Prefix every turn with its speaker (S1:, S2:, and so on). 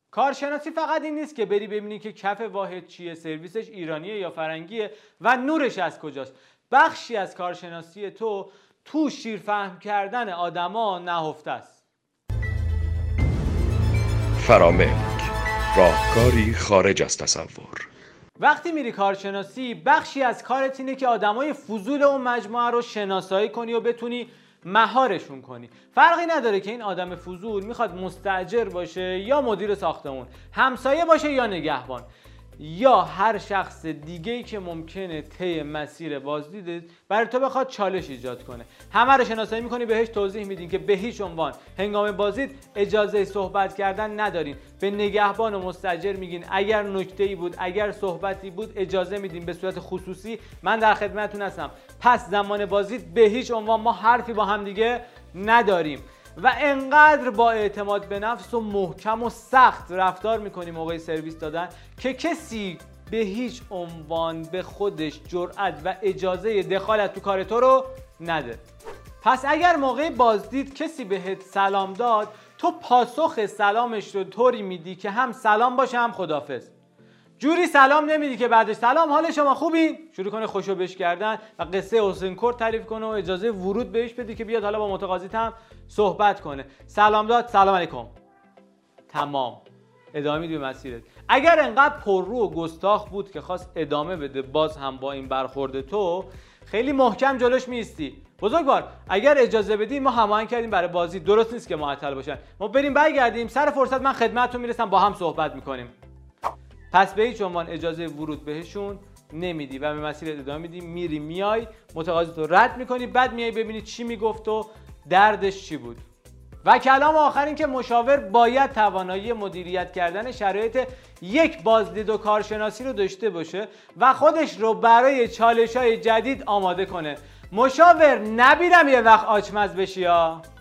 S1: کارشناسی فقط این نیست که بری ببینی که کف واحد چیه، سرویسش ایرانیه یا فرنگیه و نورش از کجاست. بخشی از کارشناسی تو شیرفهم کردن آدما نهفته است.
S2: فراملک، راهکاری خارج از تصور.
S1: وقتی میری کارشناسی بخشی از کارت اینه که آدمای فضول اون مجموعه رو شناسایی کنی و بتونی مهارشون کنی. فرقی نداره که این آدم فضول میخواد مستاجر باشه یا مدیر ساختمون، همسایه باشه یا نگهبان، یا هر شخص دیگه‌ای که ممکنه طی مسیر بازدید برای تو بخواد چالش ایجاد کنه. همه رو شناسایی می‌کنی، بهش توضیح میدین که به هیچ عنوان هنگام بازدید اجازه صحبت کردن ندارین. به نگهبان و مستاجر میگین اگر نکته‌ای بود، اگر صحبتی بود اجازه میدین به صورت خصوصی، من در خدمتتون هستم. پس زمان بازدید به هیچ عنوان ما حرفی با هم دیگه نداریم. و انقدر با اعتماد به نفس و محکم و سخت رفتار میکنی موقع سرویس دادن که کسی به هیچ عنوان به خودش جرأت و اجازه دخالت تو کار تو رو نده. پس اگر موقع بازدید کسی بهت سلام داد، تو پاسخ سلامش رو طوری میدی که هم سلام باشه هم خداحافظ. جوری سلام نمیدی که بعدش سلام حال شما خوبین؟ شروع کنه خوشو بش کردن و قصه حسین کرد تعریف کنه و اجازه ورود بهش بدی که بیاد حالا با متقاضیت هم صحبت کنه. سلام داد، سلام علیکم، تمام، ادامه میدی به مسیرت. اگر انقدر پررو و گستاخ بود که خواست ادامه بده باز هم با این برخورد تو، خیلی محکم جلوش میستی. بزرگوار اگر اجازه بدی ما هماهنگ کردیم برای بازی، درست نیست که معطل باشن، ما بریم برگردیم، سر فرصت من خدمتتون میرسم با هم صحبت میکنیم. پس به هیچ عنوان اجازه ورود بهشون نمیدی و به مسیر ادامه میدی، میری میای متقاضی تو رد میکنی، بعد میای ببینی چی میگفت و دردش چی بود. و کلام آخر این که مشاور باید توانایی مدیریت کردن شرایط یک بازدید و کارشناسی رو داشته باشه و خودش رو برای چالش‌های جدید آماده کنه. مشاور نبیرم یه وقت آچمز بشی ها.